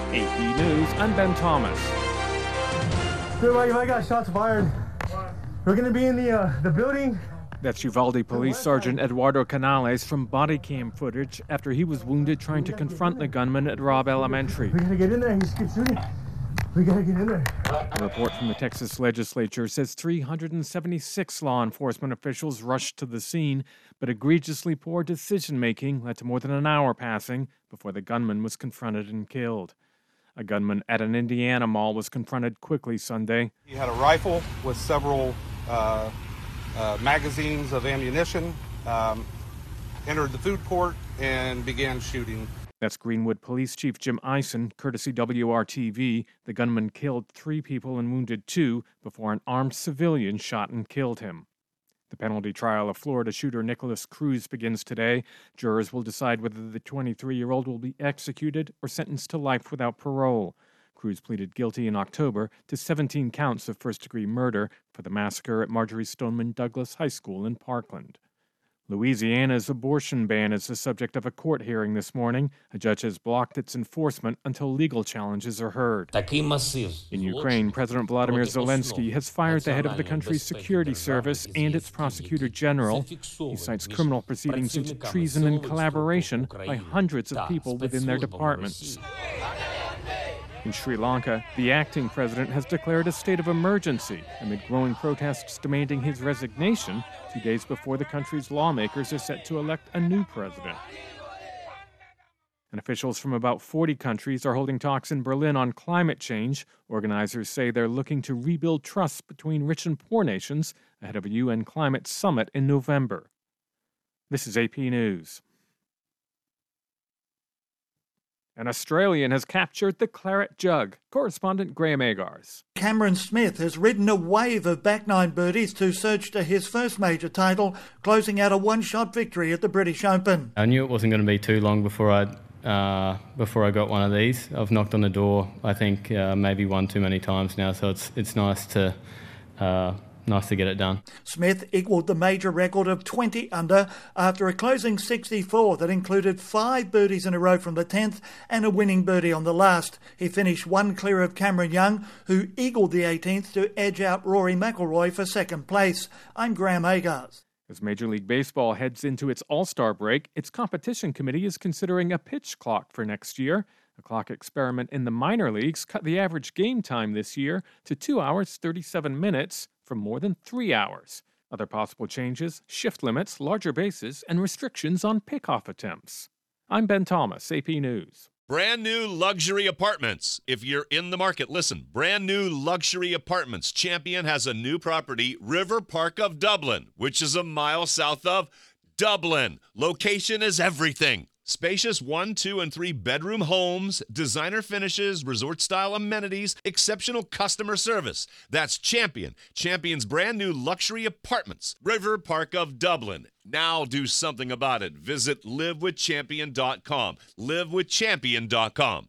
AP News, I'm Ben Thomas. Hey, Mike, I got shots fired. We're going to be in the building. That's Uvalde Police Sergeant Eduardo Canales from body cam footage after he was wounded trying to confront the gunman at Robb Elementary. We got to get in there. He's shooting. We got to get in there. A report from the Texas legislature says 376 law enforcement officials rushed to the scene, but egregiously poor decision-making led to more than an hour passing before the gunman was confronted and killed. A gunman at an Indiana mall was confronted quickly Sunday. He had a rifle with several magazines of ammunition, entered the food court, and began shooting. That's Greenwood Police Chief Jim Eisen, courtesy WRTV. The gunman killed 3 people and wounded 2 before an armed civilian shot and killed him. The penalty trial of Florida shooter Nicholas Cruz begins today. Jurors will decide whether the 23-year-old will be executed or sentenced to life without parole. Cruz pleaded guilty in October to 17 counts of first-degree murder for the massacre at Marjorie Stoneman Douglas High School in Parkland. Louisiana's abortion ban is the subject of a court hearing this morning. A judge has blocked its enforcement until legal challenges are heard. In Ukraine, President Vladimir Zelensky has fired the head of the country's security service and its prosecutor general. He cites criminal proceedings into treason and collaboration by hundreds of people within their departments. In Sri Lanka, the acting president has declared a state of emergency amid growing protests demanding his resignation 2 days before the country's lawmakers are set to elect a new president. And officials from about 40 countries are holding talks in Berlin on climate change. Organizers say they're looking to rebuild trust between rich and poor nations ahead of a UN climate summit in November. This is AP News. An Australian has captured the claret jug. Correspondent Graham Agars. Cameron Smith has ridden a wave of back-nine birdies to surge to his first major title, closing out a one-shot victory at the British Open. I knew it wasn't going to be too long before I got one of these. I've knocked on the door, I think, maybe one too many times now, so it's nice to get it done. Smith equalled the major record of 20 under after a closing 64 that included 5 birdies in a row from the 10th and a winning birdie on the last. He finished one clear of Cameron Young, who eagled the 18th to edge out Rory McIlroy for second place. I'm Graham Agars. As Major League Baseball heads into its All-Star break, its competition committee is considering a pitch clock for next year. A clock experiment in the minor leagues cut the average game time this year to 2 hours, 37 minutes from more than 3 hours. Other possible changes, shift limits, larger bases, and restrictions on pickoff attempts. I'm Ben Thomas, AP News. Brand new luxury apartments. If you're in the market, listen. Brand new luxury apartments. Champion has a new property, River Park of Dublin, which is a mile south of Dublin. Location is everything. Spacious 1, 2, and 3 bedroom homes, designer finishes, resort-style amenities, exceptional customer service. That's Champion. Champion's brand new luxury apartments. River Park of Dublin. Now do something about it. Visit livewithchampion.com. livewithchampion.com.